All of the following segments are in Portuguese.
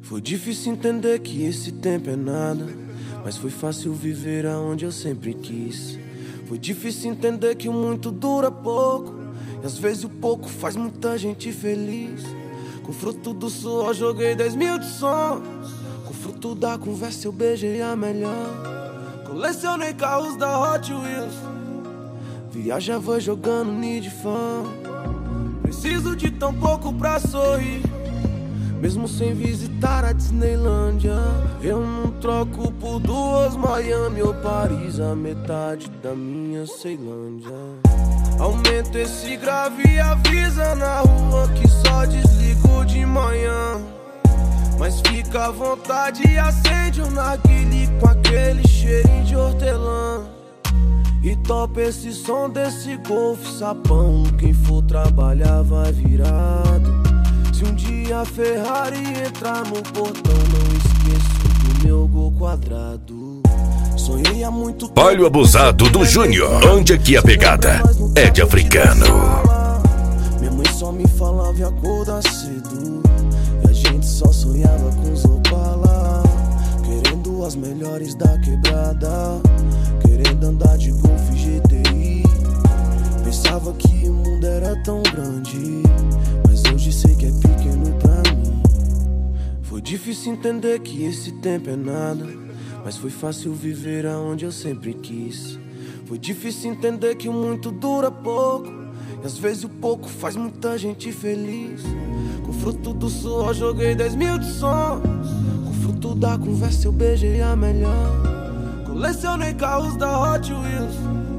Foi difícil entender que esse tempo é nada, mas foi fácil viver aonde eu sempre quis. Foi difícil entender que o muito dura pouco, e às vezes o pouco faz muita gente feliz. Com fruto do suor joguei 10 mil de sons, com fruto da conversa eu beijei a melhor. Colecionei carros da Hot Wheels, viajava jogando Need Fan. Preciso de tão pouco pra sorrir, mesmo sem visitar a Disneylândia. Eu não troco por duas Miami ou Paris, a metade da minha Ceilândia. Aumenta esse grave e avisa na rua que só desligo de manhã. Mas fica à vontade e acende um narguilé com aquele cheirinho de hortelã. E topa esse som desse Golf sapão, quem for trabalhar vai virado. Se um dia a Ferrari entrar no portão, não esqueço do meu gol quadrado. Sonhei há muito tempo. Olha o abusado do Júnior, onde aqui a pegada é de africano. Minha mãe só me falava e acordar cedo, e a gente só sonhava com os Opala, querendo as melhores da quebrada, querendo andar de Golf GTI. Pensava que o mundo era tão grande, mas hoje sei que é pequeno pra mim. Foi difícil entender que esse tempo é nada, mas foi fácil viver aonde eu sempre quis. Foi difícil entender que o muito dura pouco, e às vezes o pouco faz muita gente feliz. Com fruto do suor joguei 10 mil de sons, com fruto da conversa eu beijei a melhor. Colecionei carros da Hot Wheels,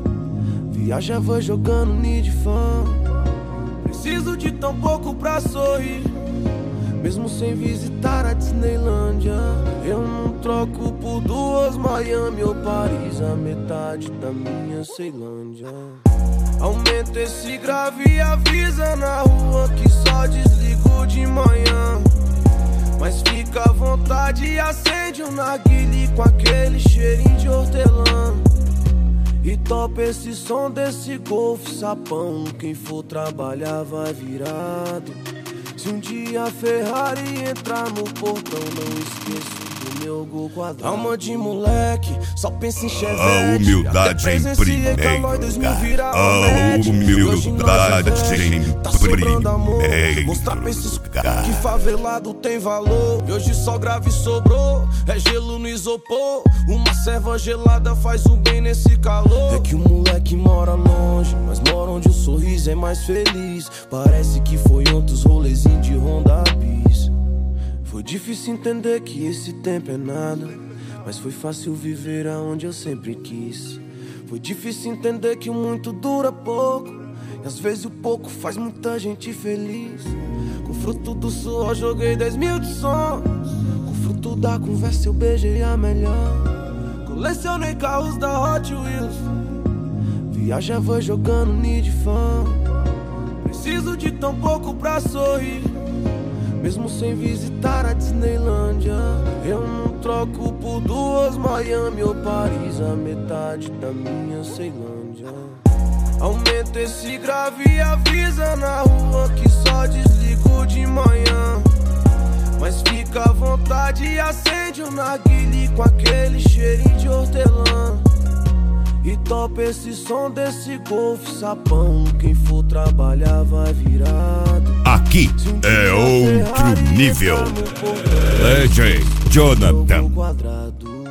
viajava jogando Need Fan. Preciso de tão pouco pra sorrir, mesmo sem visitar a Disneylândia. Eu não troco por duas Miami ou Paris, a metade da minha Ceilândia. Aumenta esse grave e avisa na rua que só desligo de manhã. Mas fica à vontade e acende um narguilé com aquele cheirinho de hortelã. E topa esse som desse Golf sapão, quem for trabalhar vai virado. Se um dia a Ferrari entrar no portão, não esqueço do meu gol quadrado. Alma de moleque, só pensa em Chevette. A humildade em primeiro lugar. A humildade em primeiro Mostrar pra esses lugar. que favelado tem valor. E hoje só grave sobrou, é gelo no isopor. Uma serva gelada faz um bem nesse calor. É que o moleque mora longe, mas mora onde o sorriso é mais feliz. Parece que foi ontem os rolezinhos de Honda Bis. Foi difícil entender que esse tempo é nada, mas foi fácil viver aonde eu sempre quis. Foi difícil entender que o muito dura pouco, e às vezes o pouco faz muita gente feliz. Com fruto do suor joguei 10 mil de sons, com fruto da conversa eu beijei a melhor. Colecionei carros da Hot Wheels, viajava jogando Need Fan. Preciso de tão pouco pra sorrir, mesmo sem visitar a Disneylândia. Eu não troco por duas Miami ou Paris, a metade da minha Ceilândia. Aumenta esse grave e avisa na rua que só desligo de manhã. Mas fica à vontade e acende um narguilé com aquele cheirinho de hortelã. E topa esse som desse Golf sapão, quem for trabalhar vai virado. Aqui é outro nível. Legend Jonathan. Quadrado.